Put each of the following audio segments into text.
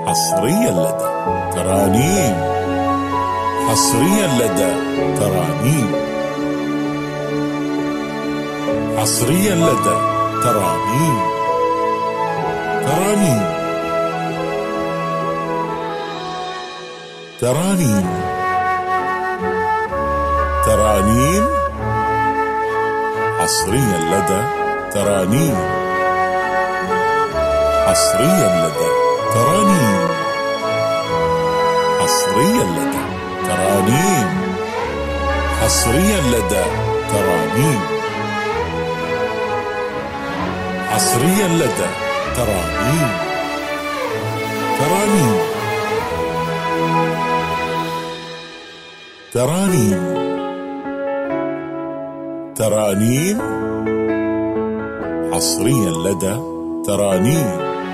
حصريا لدى ترانيم. حصريا لدى ترانيم. حصريا لدى ترانيم. ترانيم. ترانيم. ترانيم. حصريا لدى ترانيم. حصريا لدى ترانيم. حصريا لدى ترانيم. حصريا لدى ترانيم. حصريا لدى ترانيم. ترانيم. ترانيم. ترانيم. حصريا لدى ترانيم.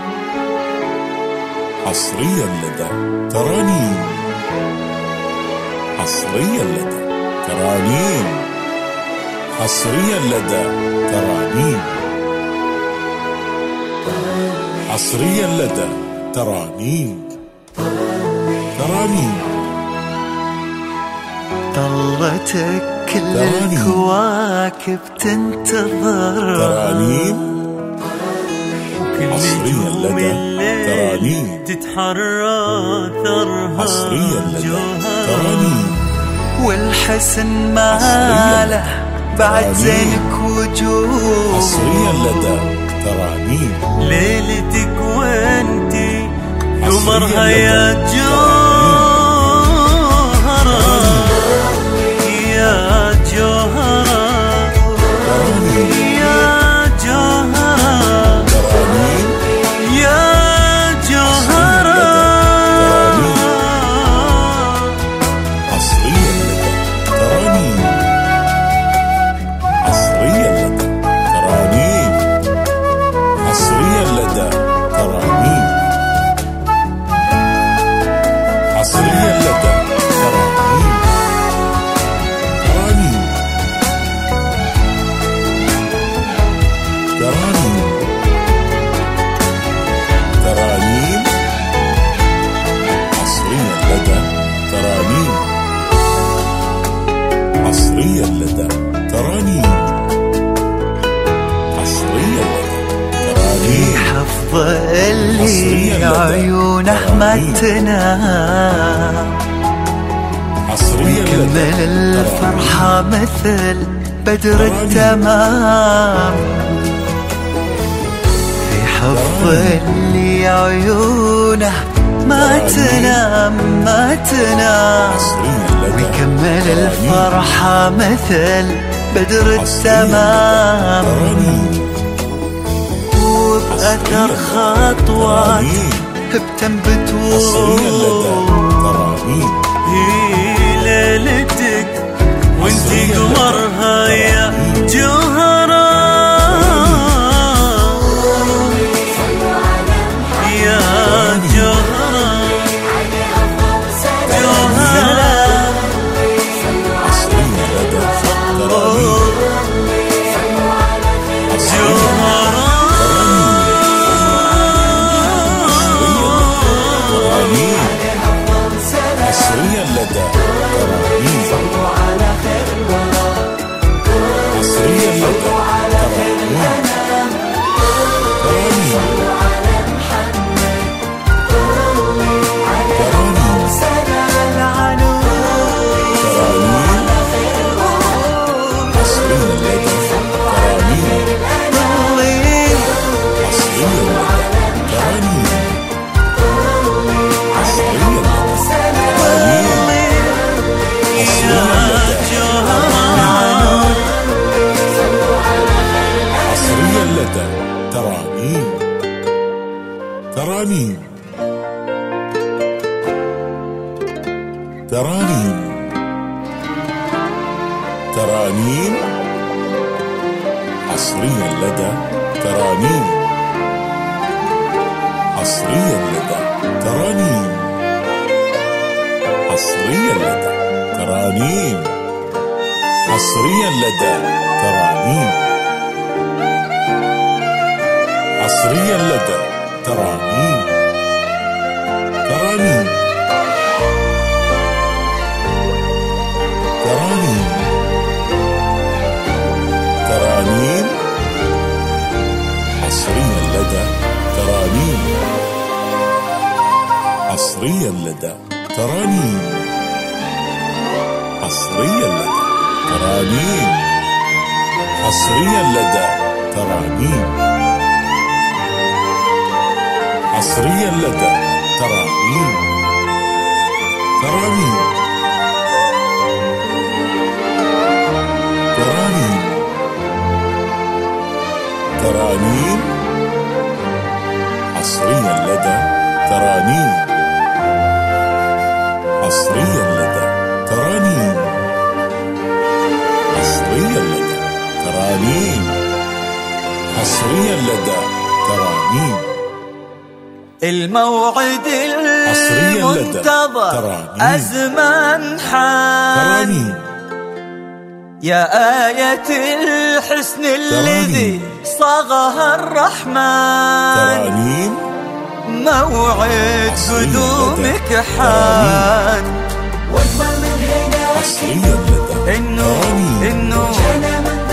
حصريا لدى ترانيم. حصريا لدى ترانيم. حصريا لدى ترانيم. حصريا لدى ترانيم. ترانيم. طلتك كل الكواكب تنتظر. ترانيم. حصريا لدى ترانيم. تتحرى ثرها. حصريا لدى ترانيم. والحسن ما له بعد زينك وجوه. حصريا لدى ترانيم. ليلتك وانتي قمرها يا جوهرة يا جوهرة يا جوهرة يا جوهرة. حصريا لدى ترانيم. حصريا لدى ترانيم. حصريا لدى ترانيم. حصريا لدى ترانيم. ترانيم. ترانيم. ترانيم. حصريا لدى ترانيم. حصريا لدى ترانيم. حصريا لدى ترانيم. حفظ اللي عيونه ما تنام. ويكمل الفرحة مثل بدر التمام. في حفظ اللي عيونه ما تنام ما تنام. ويكمل الفرحة مثل بدر التمام. وبأثر خطوات بتنبت هي ليلتك وانتي قمرها يا جوهرة يا جوهرة جوهرة. حصريا لدى ترانيم. حصريا لدى ترانيم. ترانيم. ترانيم. ترانيم. ترانيم. حصريا لدى ترانيم. حصريا لدى ترانيم. حصريا لدى ترانيم. حصريا لدى ترانيم. حصريا لدى ترانيم. حصريا لدى ترانيم. حصريا لدى ترانيم. حصريا لدى ترانيم. حصريا لدى ترانيم. ترانيم. ترانيم. ترانيم. حصريا لدى ترانيم. حصريا لدى ترانيم. حصريا لدى ترانيم. حصريا لدى ترانيم. الموعد المنتظر أزمان حان، يا آية الحسن الذي صاغها الرحمن. ترانيم. موعد قدومك حان، حصريا لدى إنه حصريا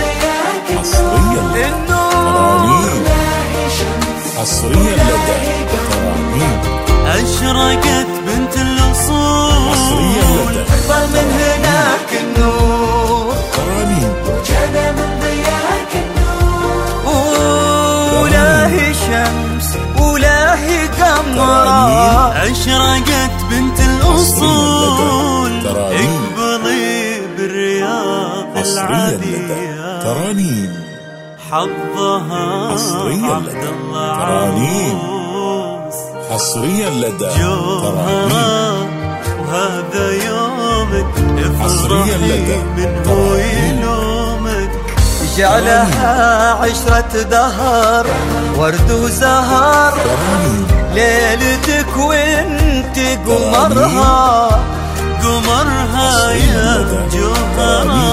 لدى ترانيم. حصريا لدى ترانيم. أشرقت بنت الأصول، حصريا لدى أكبر من هناك النور. ترانيم. وجانا من ضياك النور، ولا هي شمس ولا هي قمرة. أشرقت بنت الأصول، اقبلي بالرياض العادية. ترانيم. حظها عبد الله عروس. حصريا لدى ترانيم. وهذا يومك افرحي منه يلومك. جعلها عشرة دهر ورد وزهر، ليلتك وانت قمرها. قمرها يا جوهرة.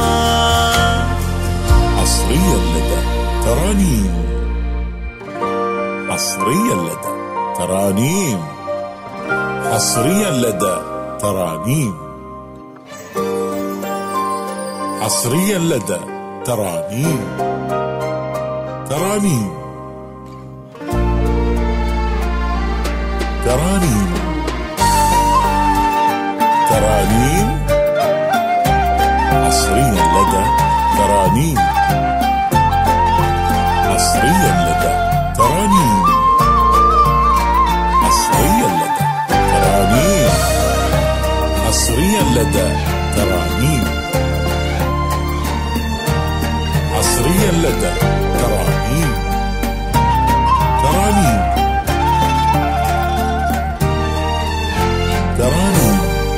حصريا لدى ترانيم. حصريا لدى ترانيم. حصريا لدى ترانيم. حصريا لدى ترانيم. ترانيم. ترانيم. ترانيم. حصريا لدى ترانيم. حصريا لدى ترانيم. حصريا لدى ترانيم. حصريا لدى ترانيم. حصريا لدى ترانيم. ترانيم. ترانيم.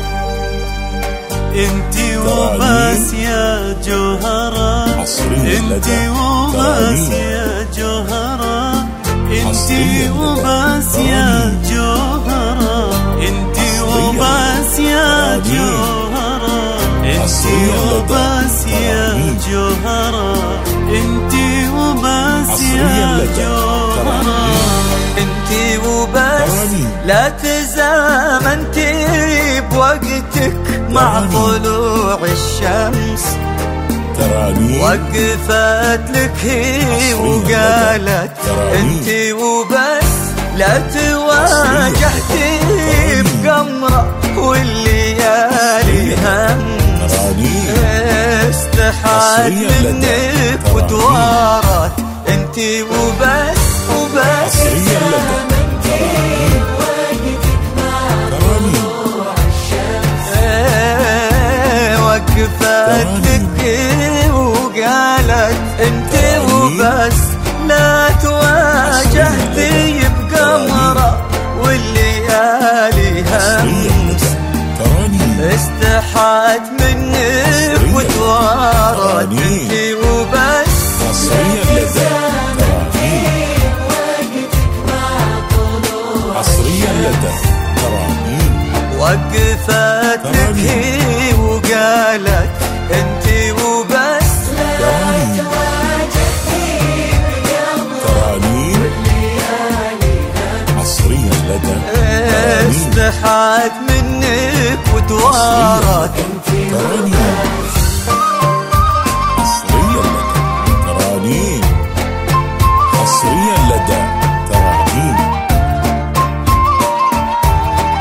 انتي وبس يا جوهرة. انتي وبس يا جوهرة. انتي وبس يا جوهرة. انتي وبس يا جوهرة. انتي وبس يا جوهرة. انتي وبس يا جوهرة. انتي وبس لا تزامنتي بوقتك مع طلوع الشمس. وقفت لك هي وقالت انتي وبس، لا تواجهتي بقمرة والليالي همس. استحات منك وتوارت انتي وبس وبس. وقفت لك وقالت انتي وبس، لا تواجهتي بقمرة والليالي همس. استحات منك وتوارت انتي وبس. حصريا لدى ترانيم. حصريا لدى ترانيم. وقفت لك وقالت انتي وبس، لا تواجهتي ترانيم. حصريا لدى استحات منك وتوارت ترانيم. حصريا لدى ترانيم. حصريا لدى ترانيم.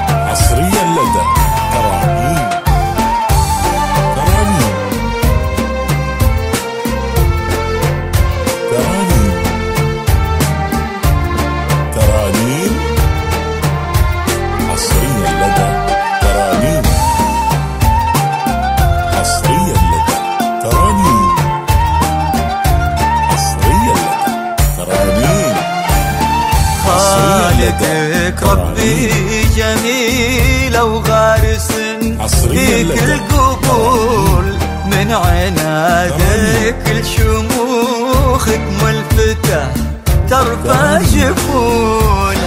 جميلة وغارس عصرية فيك لدى القبول، من عنادك لشموخك ملفتة ترفع جفون.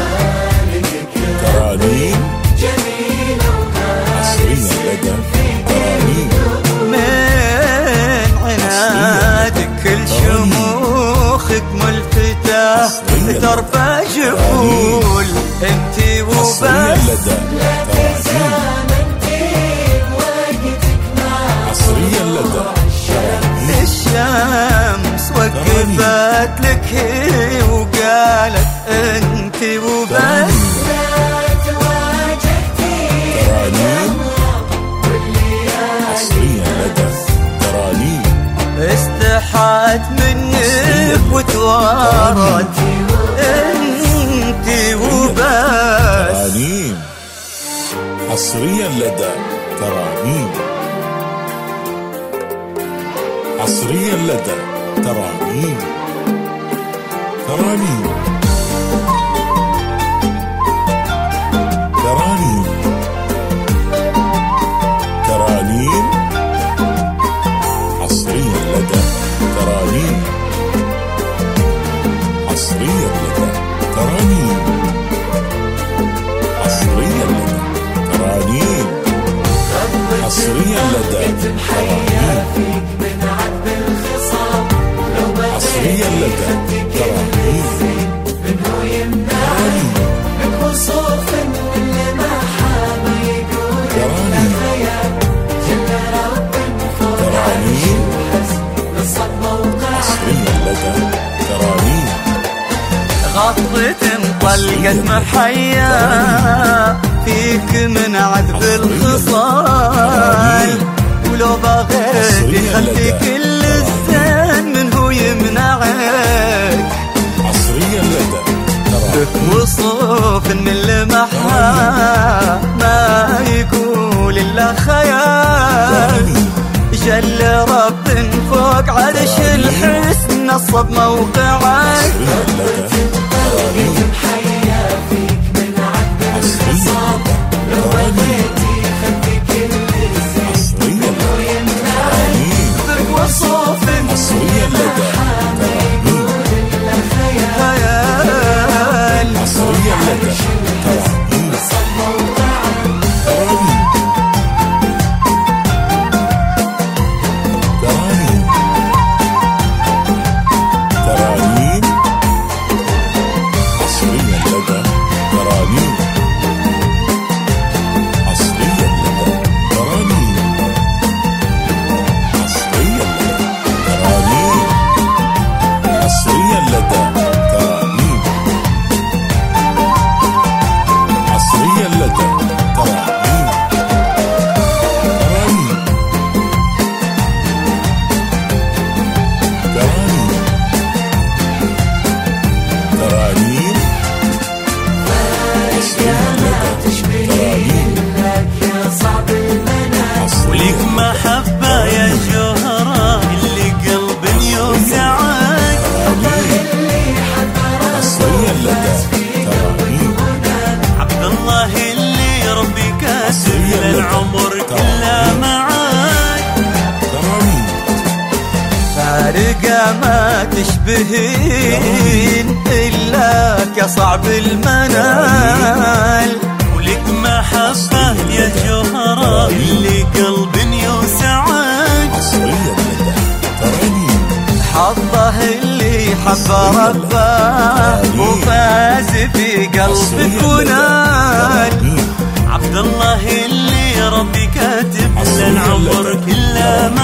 ترانيم عصرية لدى ترانيم، من عنادك لشموخك ملفتة ترفع جفول، انتي وبس عصرية لدى ترانيم. الشمس وقفت لك هي وقالت انتي وبس. ترانيم عصرية لدى ترانيم، استحت منك وتوارت انتي وبس. ترانيم عصرية لدى ترانيم، عصرية لدى ترانيم. ترانيم ترانيم ترانيم عصرية لدى ترانيم، عصرية لدى ترانيم، عصرية لدى ترانيم، عصرية لدى ترانيم، عصرية لدى ترانيم. غطت مطلقت محيا فيك من عذب الخصال، ولو بغيت خلي كل الزين من هو يمنعك. عصرية لدى بك وصوف من المحا ما يقول إلا خيال، جل رب فوق عرش الحسن نصب موقعك. العمر كله معاك، فارقة ما تشبهين إلاك يا صعب المنال، ولك محبة يا جوهرة اللي قلب يوسعك. حظه اللي حب ربه وفاز في قلبك ونال، عبد الله اللي ربي كاتب للعمر كله